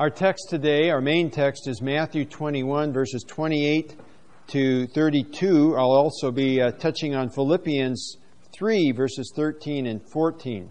Our text today, our main text, is Matthew 21, verses 28 to 32. I'll also be touching on Philippians 3, verses 13 and 14.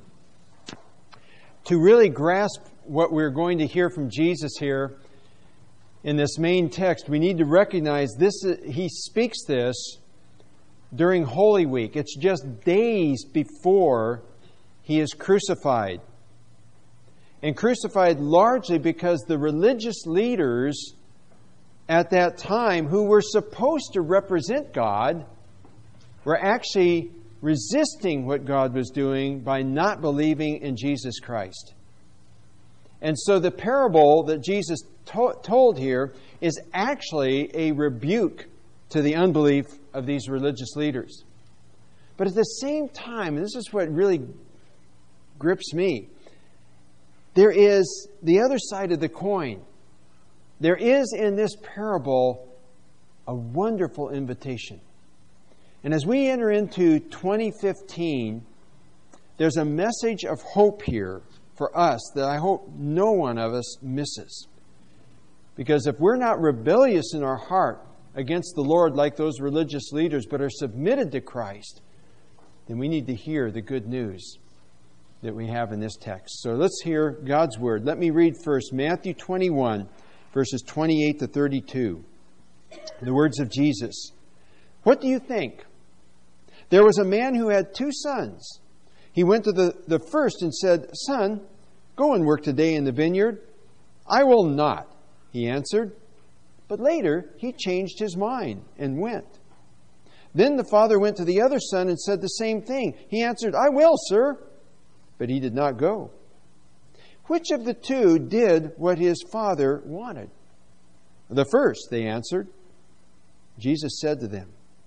To really grasp what we're going to hear from Jesus here in this main text, we need to recognize this. He speaks this during Holy Week. It's just days before He is crucified. And crucified largely because the religious leaders at that time, who were supposed to represent God, were actually resisting what God was doing by not believing in Jesus Christ. And so the parable that Jesus told here is actually a rebuke to the unbelief of these religious leaders. But at the same time, and this is what really grips me, there is the other side of the coin. There is in this parable a wonderful invitation. And as we enter into 2015, there's a message of hope here for us that I hope no one of us misses. Because if we're not rebellious in our heart against the Lord like those religious leaders, but are submitted to Christ, then we need to hear the good news that we have in this text. So let's hear God's Word. Let me read first Matthew 21, verses 28 to 32. The words of Jesus. What do you think? There was a man who had 2 sons. He went to the first and said, Son, go and work today in the vineyard. I will not, he answered. But later he changed his mind and went. Then the father went to the other son and said the same thing. He answered, I will, sir. But he did not go. Which of the 2 did what his father wanted? The first, they answered. Jesus said to them,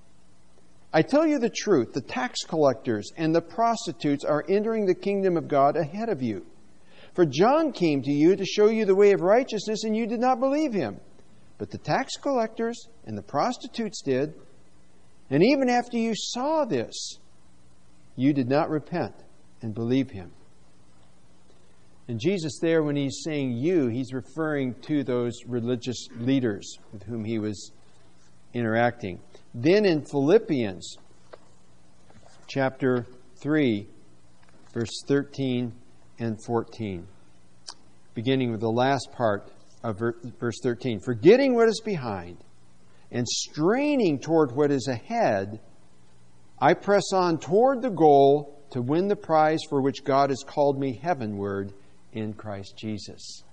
I tell you the truth, the tax collectors and the prostitutes are entering the kingdom of God ahead of you. For John came to you to show you the way of righteousness, and you did not believe him. But the tax collectors and the prostitutes did. And even after you saw this, you did not repent and believe him. And Jesus there, when he's saying you, he's referring to those religious leaders with whom he was interacting. Then in Philippians chapter 3, verse 13 and 14, beginning with the last part of verse 13. Forgetting what is behind and straining toward what is ahead, I press on toward the goal to win the prize for which God has called me heavenward in Christ Jesus.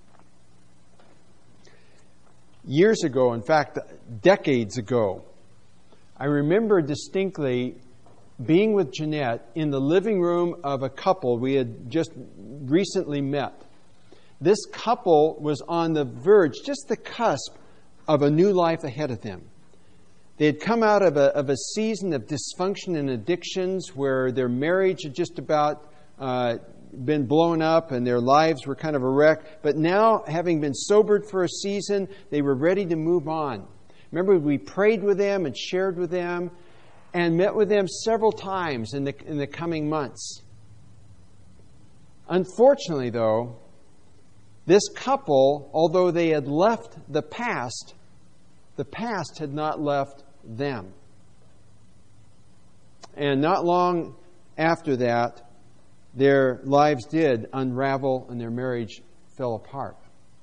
Years ago, in fact, decades ago, I remember distinctly being with Jeanette in the living room of a couple we had just recently met. This couple was on the verge, just the cusp, of a new life ahead of them. They had come out of a season of dysfunction and addictions where their marriage had just about been blown up and their lives were kind of a wreck. But now, having been sobered for a season, they were ready to move on. Remember, we prayed with them and shared with them and met with them several times in the coming months. Unfortunately, though, this couple, although they had left the past had not left them. And not long after that, their lives did unravel and their marriage fell apart.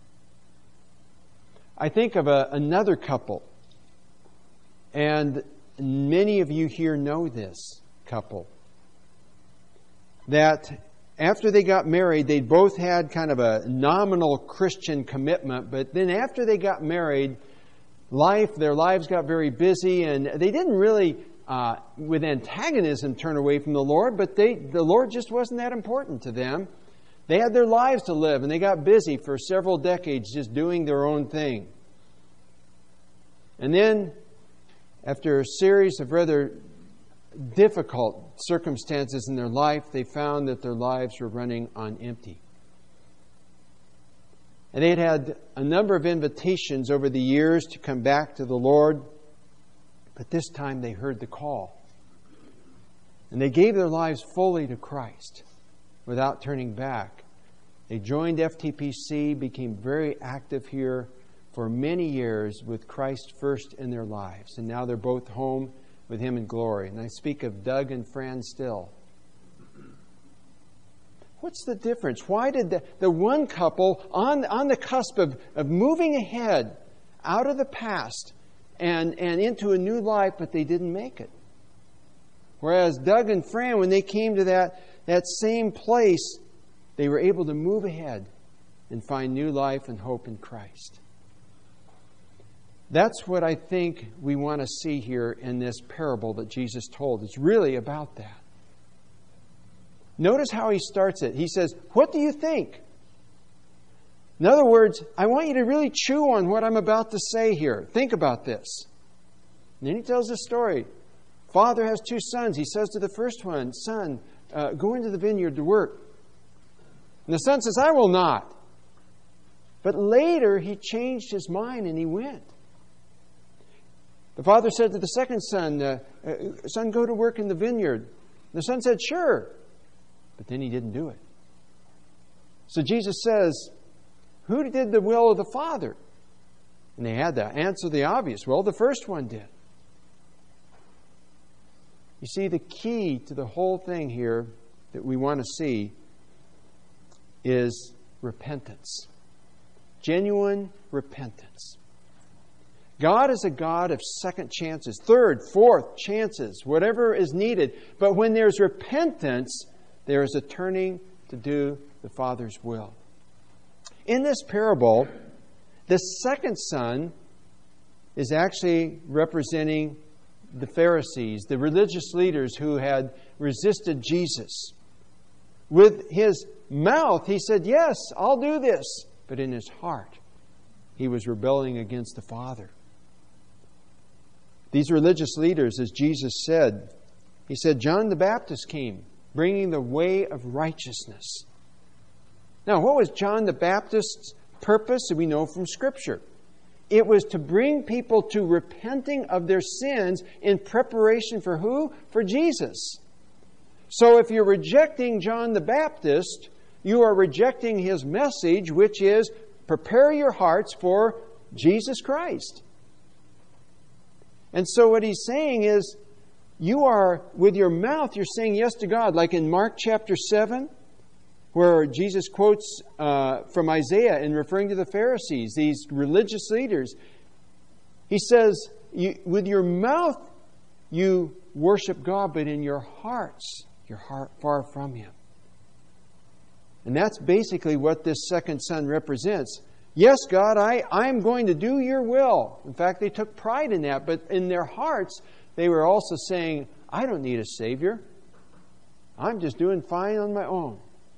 I think of another couple, and many of you here know this couple, that after they got married, they both had kind of a nominal Christian commitment, but then after they got married, their lives got very busy, and they didn't really, with antagonism, turn away from the Lord, but the Lord just wasn't that important to them. They had their lives to live, and they got busy for several decades just doing their own thing. And then, after a series of rather difficult circumstances in their life, they found that their lives were running on empty. And they had had a number of invitations over the years to come back to the Lord, but this time they heard the call. And they gave their lives fully to Christ without turning back. They joined FTPC, became very active here for many years with Christ first in their lives. And now they're both home with Him in glory. And I speak of Doug and Fran Still. What's the difference? Why did the one couple on the cusp of moving ahead out of the past and into a new life, but they didn't make it? Whereas Doug and Fran, when they came to that same place, they were able to move ahead and find new life and hope in Christ. That's what I think we want to see here in this parable that Jesus told. It's really about that. Notice how He starts it. He says, "What do you think?" In other words, I want you to really chew on what I'm about to say here. Think about this. And then He tells the story. Father has 2 sons. He says to the first one, "Son, go into the vineyard to work." And the son says, "I will not." But later he changed his mind and he went. The father said to the second son, "Son, go to work in the vineyard." And the son said, "Sure." But then he didn't do it. So Jesus says, "Who did the will of the Father?" And they had to answer the obvious. Well, the first one did. You see, the key to the whole thing here that we want to see is repentance. Genuine repentance. God is a God of second chances, third, fourth chances, whatever is needed. But when there's repentance, there is a turning to do the Father's will. In this parable, the second son is actually representing the Pharisees, the religious leaders who had resisted Jesus. With his mouth, he said, "Yes, I'll do this." But in his heart, he was rebelling against the Father. These religious leaders, as Jesus said, He said, John the Baptist came, bringing the way of righteousness. Now, what was John the Baptist's purpose? We know from Scripture. It was to bring people to repenting of their sins in preparation for who? For Jesus. So if you're rejecting John the Baptist, you are rejecting his message, which is prepare your hearts for Jesus Christ. And so what he's saying is, you are, with your mouth, you're saying yes to God. Like in Mark chapter 7, where Jesus quotes from Isaiah in referring to the Pharisees, these religious leaders. He says, with your mouth you worship God, but in your hearts, you're far from Him. And that's basically what this second son represents. Yes, God, I'm going to do your will. In fact, they took pride in that, but in their hearts, they were also saying, I don't need a Savior. I'm just doing fine on my own.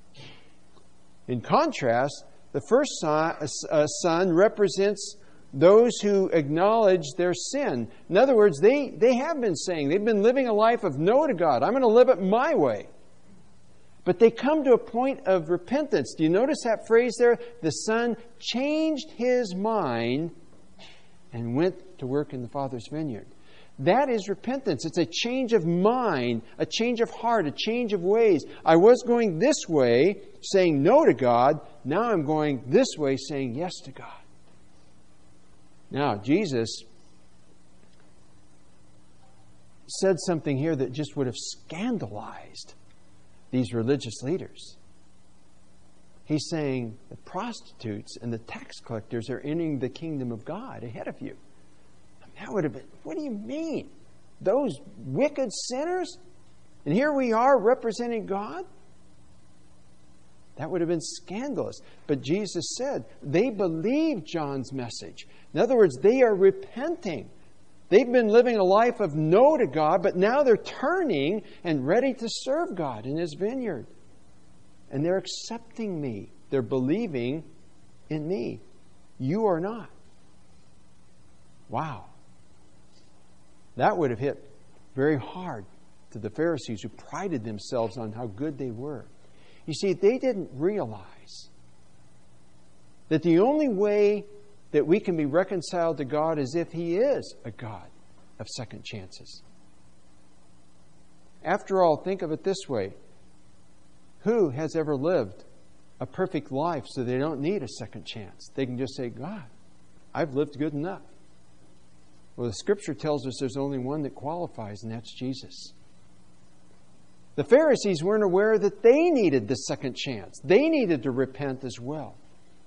In contrast, the first son represents those who acknowledge their sin. In other words, they have been saying, they've been living a life of no to God. I'm going to live it my way. But they come to a point of repentance. Do you notice that phrase there? The son changed his mind and went to work in the Father's vineyard. That is repentance. It's a change of mind, a change of heart, a change of ways. I was going this way, saying no to God. Now I'm going this way, saying yes to God. Now, Jesus said something here that just would have scandalized these religious leaders. He's saying the prostitutes and the tax collectors are entering the kingdom of God ahead of you. That would have been, what do you mean? Those wicked sinners? And here we are representing God? That would have been scandalous. But Jesus said they believed John's message. In other words, they are repenting. They've been living a life of no to God, but now they're turning and ready to serve God in His vineyard. And they're accepting me. They're believing in me. You are not. Wow. That would have hit very hard to the Pharisees who prided themselves on how good they were. You see, they didn't realize that the only way that we can be reconciled to God is if He is a God of second chances. After all, think of it this way. Who has ever lived a perfect life, so they don't need a second chance. They can just say, God, I've lived good enough. Well, the Scripture tells us there's only one that qualifies, and that's Jesus. The Pharisees weren't aware that they needed the second chance. They needed to repent as well.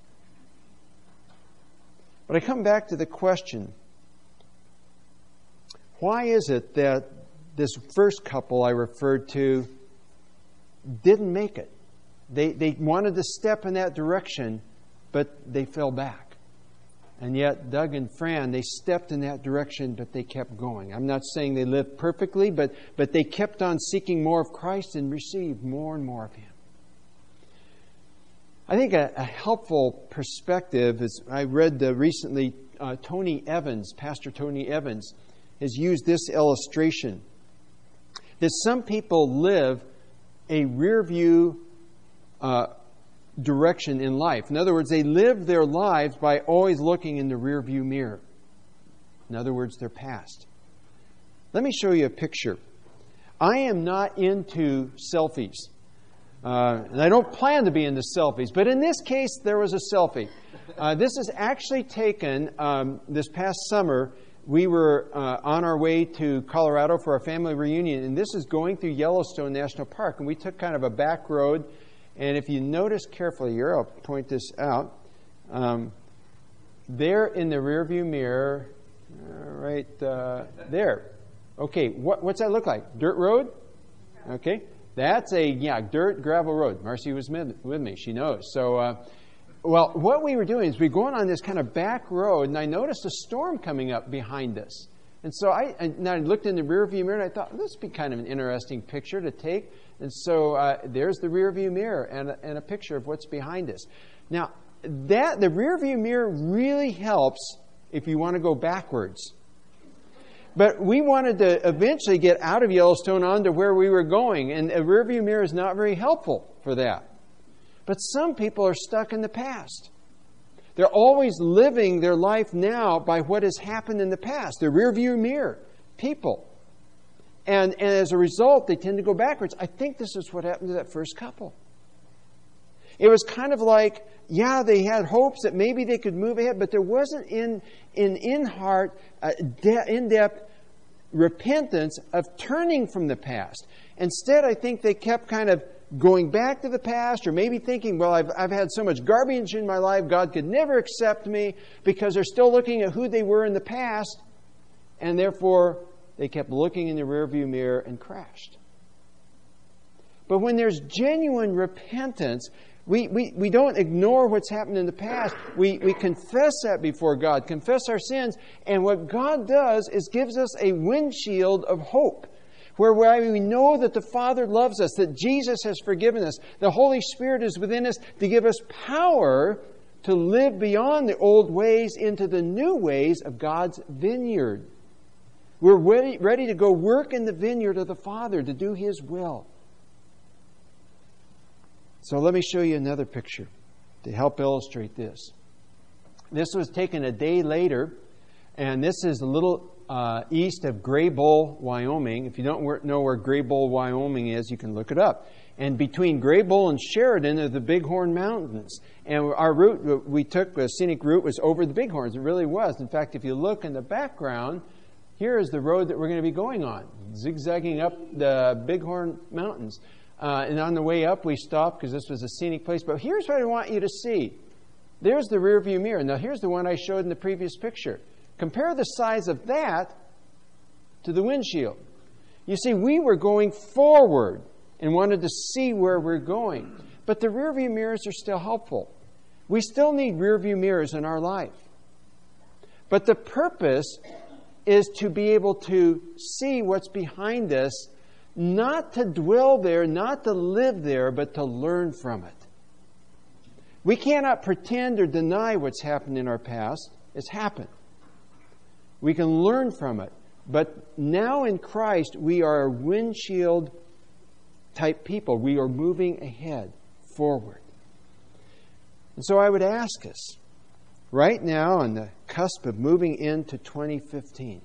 But I come back to the question, why is it that this first couple I referred to didn't make it? They wanted to step in that direction, but they fell back. And yet, Doug and Fran, they stepped in that direction, but they kept going. I'm not saying they lived perfectly, but they kept on seeking more of Christ and received more and more of Him. I think a helpful perspective is, I read recently, Tony Evans, Pastor Tony Evans, has used this illustration, that some people live a rear view direction in life. In other words, they live their lives by always looking in the rear view mirror. In other words, their past. Let me show you a picture. I am not into selfies. And I don't plan to be into selfies. But in this case, there was a selfie. This is actually taken this past summer. We were on our way to Colorado for our family reunion. And this is going through Yellowstone National Park. And we took kind of a back road. And if you notice carefully here, I'll point this out. There in the rearview mirror, right there. Okay, what's that look like? Dirt road? Okay, that's a dirt gravel road. Marcy was with me; she knows. So, well, what we were doing is we were going on this kind of back road, and I noticed a storm coming up behind us. And so I looked in the rearview mirror, and I thought, this would be kind of an interesting picture to take. And so there's the rearview mirror and a picture of what's behind us. Now, the rearview mirror really helps if you want to go backwards. But we wanted to eventually get out of Yellowstone onto where we were going, and a rearview mirror is not very helpful for that. But some people are stuck in the past. They're always living their life now by what has happened in the past. The rearview mirror, people. And as a result, they tend to go backwards. I think this is what happened to that first couple. It was kind of like, they had hopes that maybe they could move ahead, but there wasn't in heart, in-depth repentance of turning from the past. Instead, I think they kept kind of going back to the past, or maybe thinking, well, I've had so much garbage in my life, God could never accept me, because they're still looking at who they were in the past, and therefore they kept looking in the rearview mirror and crashed. But when there's genuine repentance, we don't ignore what's happened in the past. We confess that before God, confess our sins, and what God does is gives us a windshield of hope, where we know that the Father loves us, that Jesus has forgiven us, the Holy Spirit is within us to give us power to live beyond the old ways into the new ways of God's vineyard. We're ready to go work in the vineyard of the Father to do His will. So let me show you another picture to help illustrate this. This was taken a day later, and this is a little east of Graybull, Wyoming. If you don't know where Graybull, Wyoming is, you can look it up. And between Graybull and Sheridan are the Bighorn Mountains. And our route we took, the scenic route, was over the Bighorns. It really was. In fact, if you look in the background, here is the road that we're going to be going on, zigzagging up the Bighorn Mountains. And on the way up, we stopped because this was a scenic place. But here's what I want you to see. There's the rearview mirror. Now, here's the one I showed in the previous picture. Compare the size of that to the windshield. You see, we were going forward and wanted to see where we're going. But the rearview mirrors are still helpful. We still need rearview mirrors in our life. But the purpose is to be able to see what's behind us, not to dwell there, not to live there, but to learn from it. We cannot pretend or deny what's happened in our past. It's happened. We can learn from it. But now in Christ, we are windshield type people. We are moving ahead, forward. And so I would ask us, right now on the cusp of moving into 2015,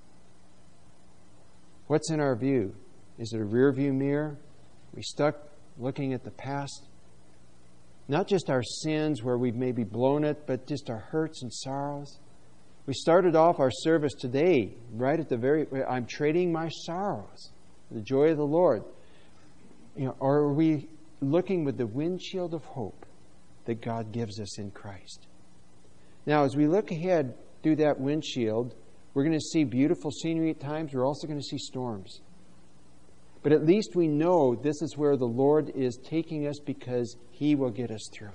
what's in our view? Is it a rear view mirror? Are we stuck looking at the past? Not just our sins where we've maybe blown it, but just our hurts and sorrows. We started off our service today, right at the I'm trading my sorrows, the joy of the Lord. Or are we looking with the windshield of hope that God gives us in Christ? Now, as we look ahead through that windshield, we're going to see beautiful scenery at times. We're also going to see storms. But at least we know this is where the Lord is taking us because He will get us through.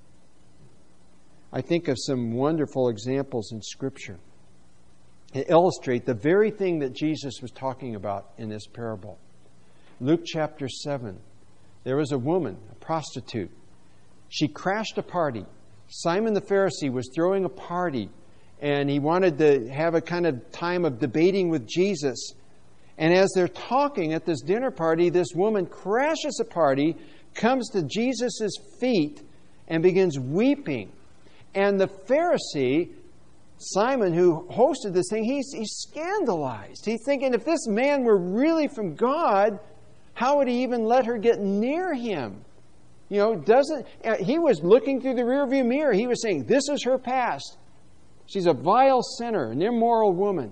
I think of some wonderful examples in Scripture that illustrate the very thing that Jesus was talking about in this parable. Luke chapter 7, there was a woman, a prostitute. She crashed a party. Simon the Pharisee was throwing a party, and he wanted to have a kind of time of debating with Jesus. And as they're talking at this dinner party, this woman crashes a party, comes to Jesus' feet, and begins weeping. And the Pharisee, Simon, who hosted this thing, he's scandalized. He's thinking, if this man were really from God, how would he even let her get near him? He was looking through the rearview mirror. He was saying, this is her past. She's a vile sinner, an immoral woman.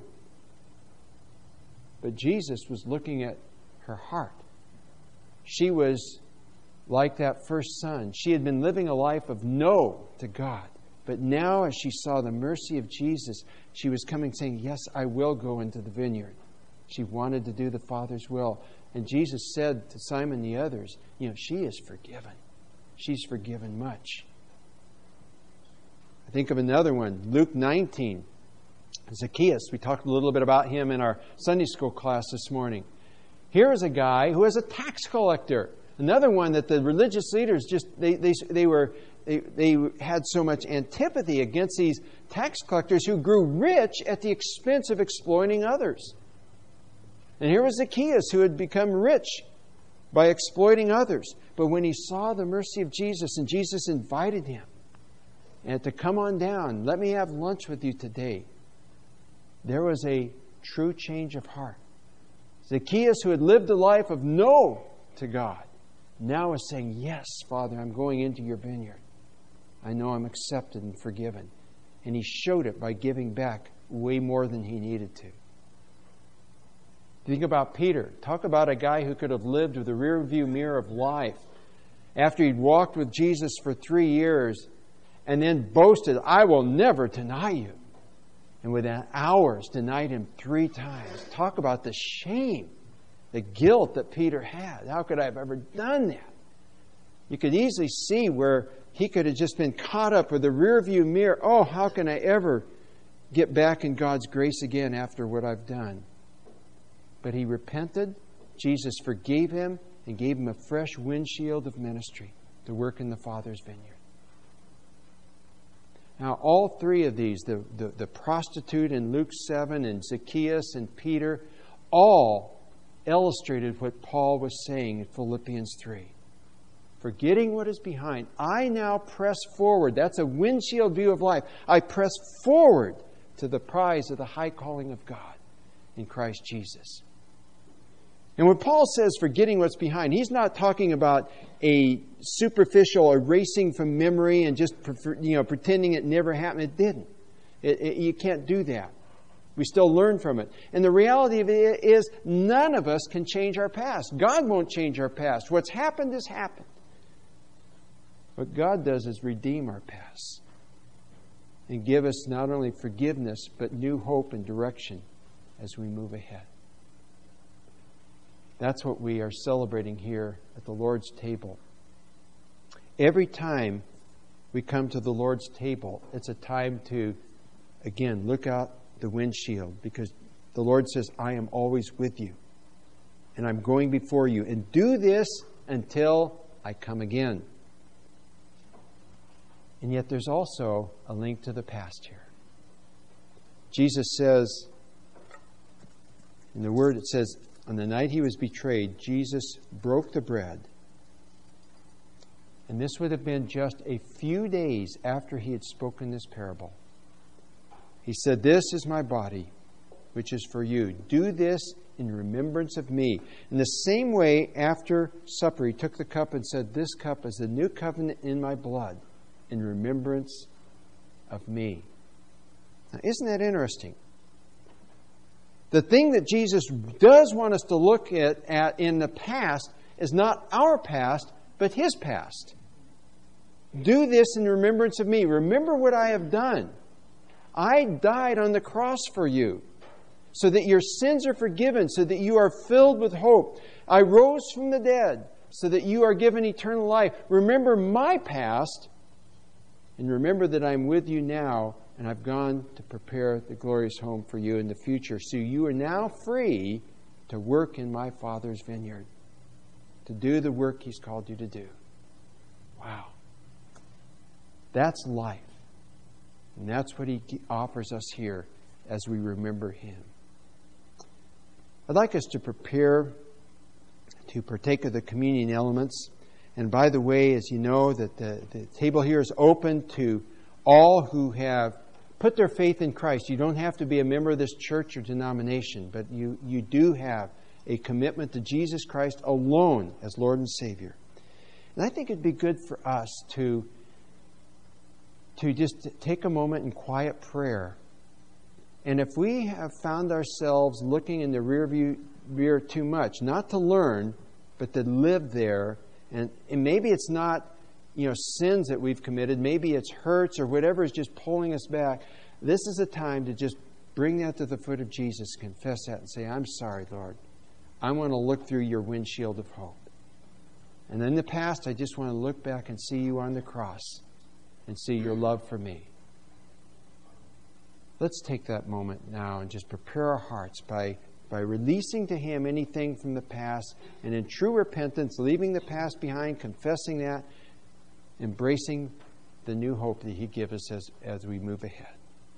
But Jesus was looking at her heart. She was like that first son. She had been living a life of no to God. But now, as she saw the mercy of Jesus, she was coming saying, yes, I will go into the vineyard. She wanted to do the Father's will. And Jesus said to Simon and the others, she is forgiven. She's forgiven much. I think of another one, Luke 19. Zacchaeus, we talked a little bit about him in our Sunday school class this morning. Here is a guy who is a tax collector. Another one that the religious leaders they had so much antipathy against these tax collectors who grew rich at the expense of exploiting others. And here was Zacchaeus, who had become rich by exploiting others. But when he saw the mercy of Jesus, and Jesus invited him and to come on down, let me have lunch with you today, there was a true change of heart. Zacchaeus, who had lived a life of no to God, now is saying, yes, Father, I'm going into your vineyard. I know I'm accepted and forgiven. And he showed it by giving back way more than he needed to. Think about Peter. Talk about a guy who could have lived with the rearview mirror of life after he'd walked with Jesus for 3 years and then boasted, I will never deny you. And within hours denied him 3 times. Talk about the shame, the guilt that Peter had. How could I have ever done that? You could easily see where he could have just been caught up with the rearview mirror. Oh, how can I ever get back in God's grace again after what I've done? But he repented. Jesus forgave him and gave him a fresh windshield of ministry to work in the Father's vineyard. Now, all 3 of these, the prostitute in Luke 7 and Zacchaeus and Peter, all illustrated what Paul was saying in Philippians 3. Forgetting what is behind, I now press forward. That's a windshield view of life. I press forward to the prize of the high calling of God in Christ Jesus. And when Paul says forgetting what's behind, he's not talking about a superficial erasing from memory and just pretending it never happened. It didn't. You can't do that. We still learn from it. And the reality of it is none of us can change our past. God won't change our past. What's happened has happened. What God does is redeem our past and give us not only forgiveness, but new hope and direction as we move ahead. That's what we are celebrating here at the Lord's table. Every time we come to the Lord's table, it's a time to, again, look out the windshield, because the Lord says, I am always with you, and I'm going before you, and do this until I come again. And yet there's also a link to the past here. Jesus says, in the Word it says, on the night he was betrayed, Jesus broke the bread. And this would have been just a few days after he had spoken this parable. He said, this is my body, which is for you. Do this in remembrance of me. In the same way, after supper, he took the cup and said, this cup is the new covenant in my blood, in remembrance of me. Now, isn't that interesting? The thing that Jesus does want us to look at in the past is not our past, but His past. Do this in remembrance of me. Remember what I have done. I died on the cross for you, so that your sins are forgiven, so that you are filled with hope. I rose from the dead, so that you are given eternal life. Remember my past, and remember that I'm with you now, and I've gone to prepare the glorious home for you in the future. So you are now free to work in my Father's vineyard, to do the work He's called you to do. Wow. That's life. And that's what He offers us here as we remember Him. I'd like us to prepare to partake of the communion elements. And by the way, as you know, that the table here is open to all who have put their faith in Christ. You don't have to be a member of this church or denomination, but you do have a commitment to Jesus Christ alone as Lord and Savior. And I think it'd be good for us to just take a moment in quiet prayer. And if we have found ourselves looking in the rearview mirror too much, not to learn, but to live there, and maybe it's not, sins that we've committed, maybe it's hurts or whatever is just pulling us back, this is a time to just bring that to the foot of Jesus, confess that and say, I'm sorry, Lord. I want to look through your windshield of hope. And in the past, I just want to look back and see you on the cross and see your love for me. Let's take that moment now and just prepare our hearts by releasing to Him anything from the past, and in true repentance, leaving the past behind, confessing that, embracing the new hope that He gives us as we move ahead.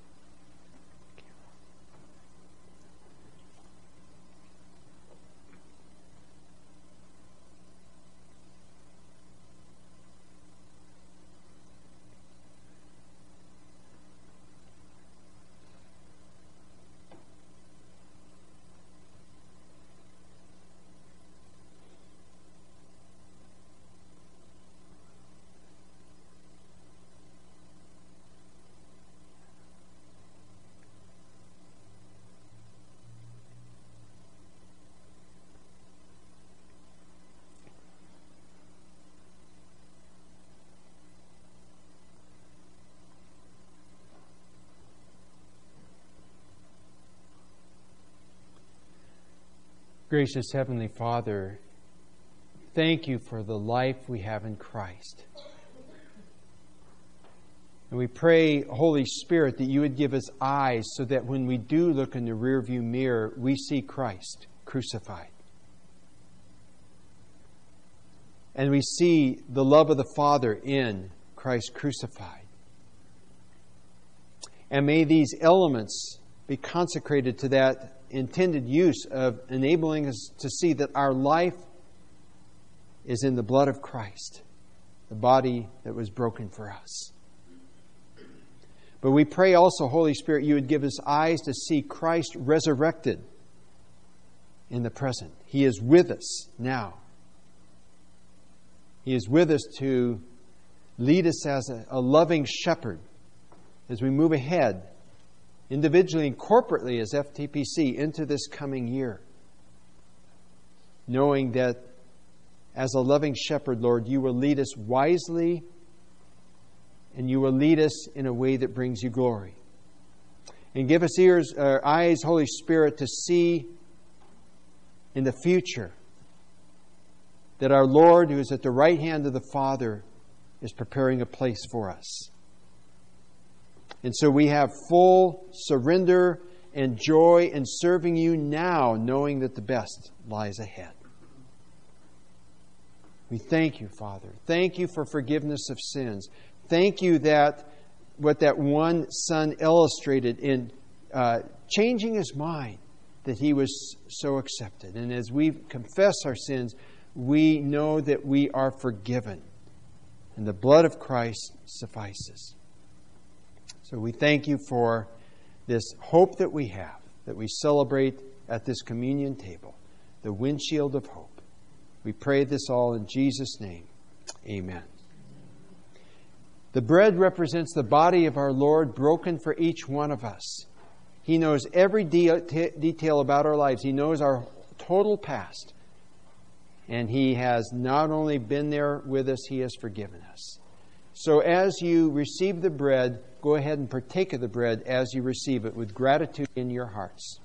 Gracious Heavenly Father, thank you for the life we have in Christ. And we pray, Holy Spirit, that you would give us eyes so that when we do look in the rearview mirror, we see Christ crucified. And we see the love of the Father in Christ crucified. And may these elements be consecrated to that intended use of enabling us to see that our life is in the blood of Christ, the body that was broken for us. But we pray also, Holy Spirit, you would give us eyes to see Christ resurrected in the present. He is with us now. He is with us to lead us as a loving shepherd as we move ahead, individually and corporately as FTPC, into this coming year. Knowing that as a loving shepherd, Lord, you will lead us wisely and you will lead us in a way that brings you glory. And give us eyes, Holy Spirit, to see in the future that our Lord, who is at the right hand of the Father, is preparing a place for us. And so we have full surrender and joy in serving you now, knowing that the best lies ahead. We thank you, Father. Thank you for forgiveness of sins. Thank you that what that one son illustrated in changing his mind, that he was so accepted. And as we confess our sins, we know that we are forgiven. And the blood of Christ suffices. So we thank you for this hope that we have that we celebrate at this communion table, the windshield of hope. We pray this all in Jesus' name. Amen. The bread represents the body of our Lord broken for each one of us. He knows every detail about our lives. He knows our total past. And He has not only been there with us, He has forgiven us. So as you receive the bread, go ahead and partake of the bread as you receive it with gratitude in your hearts.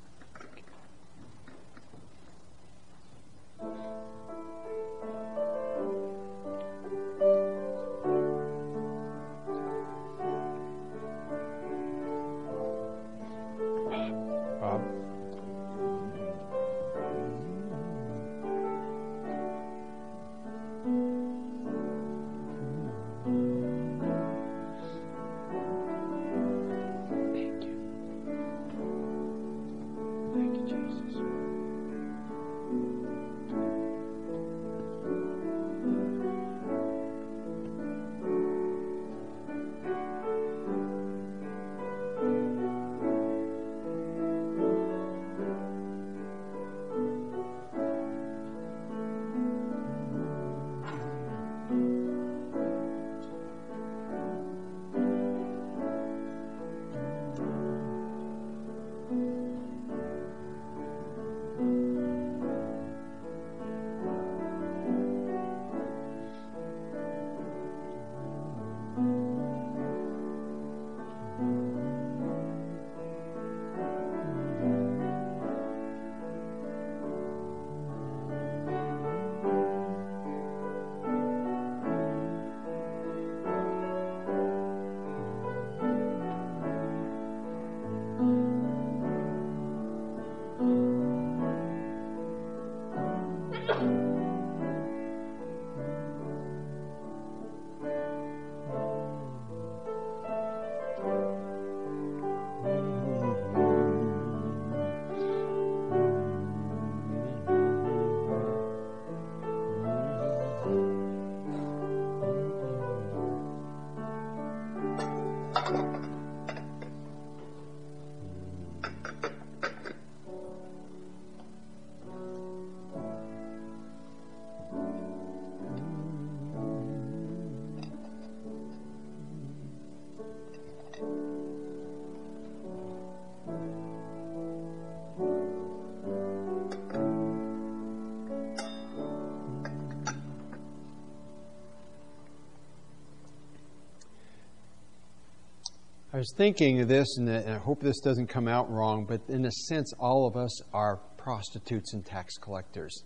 I was thinking of this, and I hope this doesn't come out wrong, but in a sense, all of us are prostitutes and tax collectors.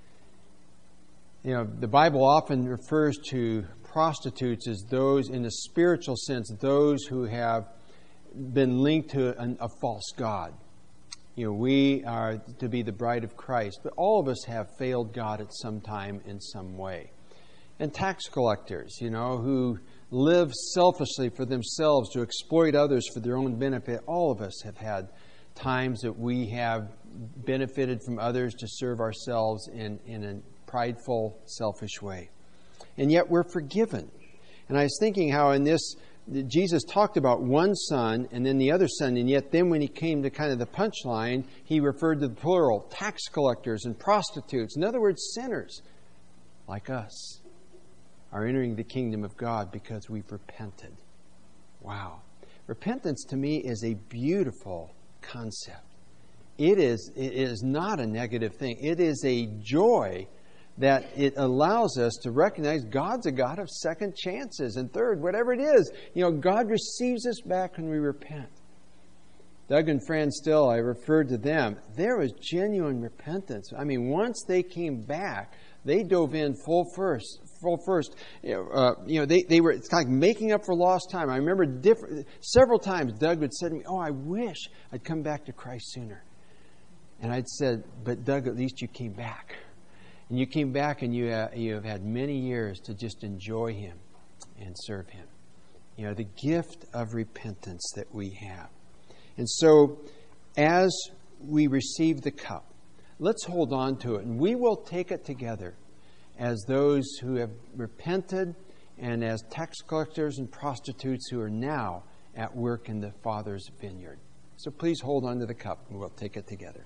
You know, the Bible often refers to prostitutes as those, in a spiritual sense, those who have been linked to a false god. You know, we are to be the bride of Christ, but all of us have failed God at some time in some way. And tax collectors, you know, who live selfishly for themselves to exploit others for their own benefit. All of us have had times that we have benefited from others to serve ourselves in a prideful, selfish way. And yet we're forgiven. And I was thinking how in this, Jesus talked about one son and then the other son, and yet then when he came to kind of the punchline, he referred to the plural, tax collectors and prostitutes. In other words, sinners like us are entering the kingdom of God because we've repented. Wow. Repentance to me is a beautiful concept. It is not a negative thing. It is a joy that it allows us to recognize God's a God of second chances and third, whatever it is. You know, God receives us back when we repent. Doug and Fran Still, I referred to them. There was genuine repentance. I mean, once they came back, they dove in full first. They were, it's kind of like making up for lost time. I remember several times Doug would say to me, "Oh, I wish I'd come back to Christ sooner." And I'd said, "But Doug, at least you came back. And you came back and you have had many years to just enjoy Him and serve Him." You know, the gift of repentance that we have. And so, as we receive the cup, let's hold on to it. And we will take it together as those who have repented and as tax collectors and prostitutes who are now at work in the Father's vineyard. So please hold on to the cup and we'll take it together.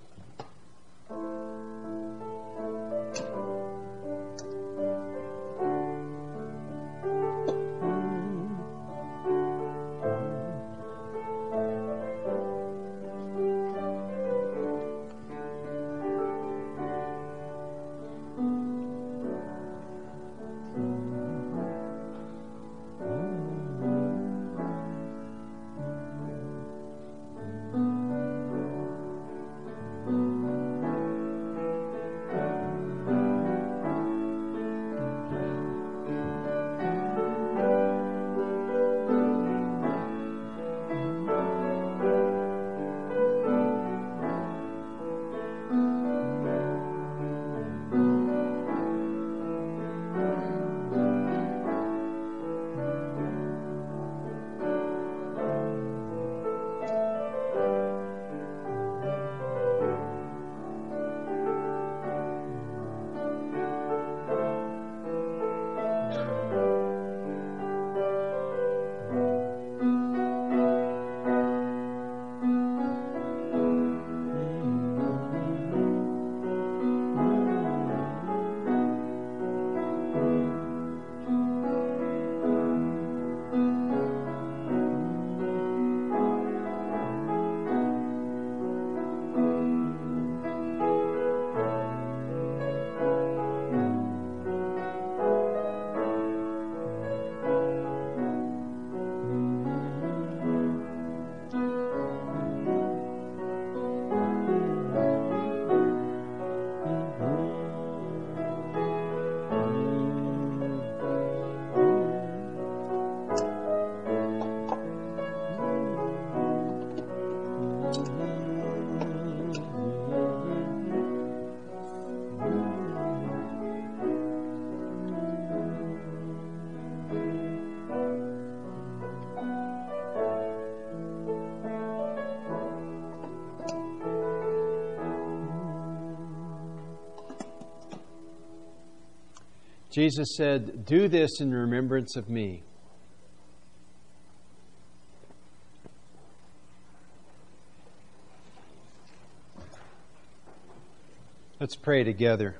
Jesus said, "Do this in remembrance of me." Let's pray together.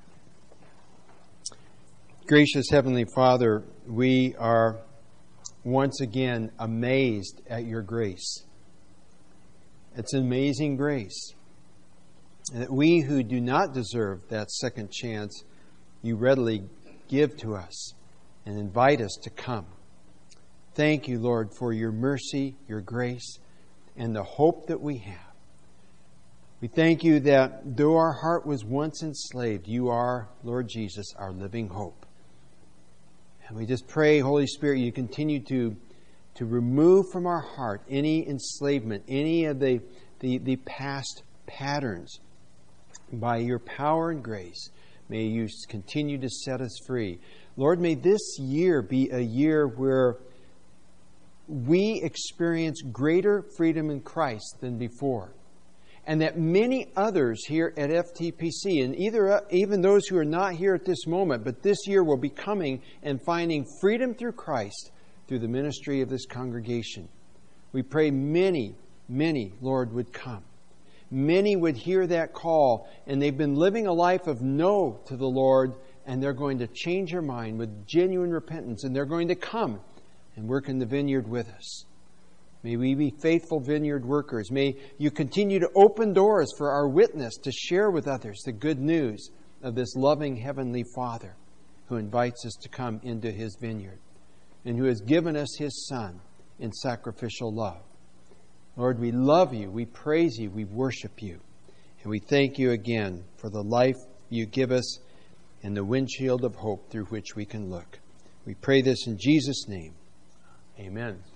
Gracious Heavenly Father, we are once again amazed at your grace. It's an amazing grace that we who do not deserve that second chance, you readily give to us and invite us to come. Thank you, Lord, for your mercy, your grace, and the hope that we have. We thank you that though our heart was once enslaved, you are, Lord Jesus, our living hope. And we just pray, Holy Spirit, you continue to remove from our heart any enslavement, any of the past patterns. By your power and grace, may you continue to set us free. Lord, may this year be a year where we experience greater freedom in Christ than before. And that many others here at FTPC, and even those who are not here at this moment, but this year will be coming and finding freedom through Christ through the ministry of this congregation. We pray many, Lord, would come. Many would hear that call, and they've been living a life of no to the Lord, and they're going to change their mind with genuine repentance, and they're going to come and work in the vineyard with us. May we be faithful vineyard workers. May you continue to open doors for our witness to share with others the good news of this loving Heavenly Father who invites us to come into His vineyard and who has given us His Son in sacrificial love. Lord, we love you, we praise you, we worship you, and we thank you again for the life you give us and the windshield of hope through which we can look. We pray this in Jesus' name. Amen.